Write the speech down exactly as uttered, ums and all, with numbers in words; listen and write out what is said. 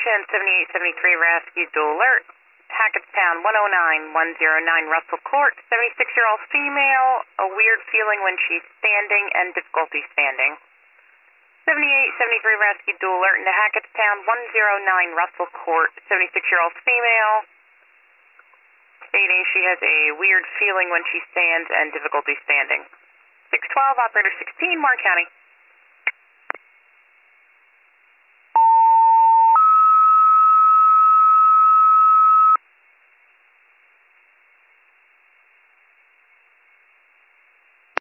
Station seventy-eight seventy-three Rescue Dual Alert. Hackettstown one oh nine one oh nine Russell Court, seventy-six-year-old female, a weird feeling when she's standing and difficulty standing. seventy-eight seventy-three Rescue Dual Alert into Hackettstown one oh nine Russell Court, seventy-six-year-old female, stating she has a weird feeling when she stands and difficulty standing. six twelve, Operator sixteen, Martin County.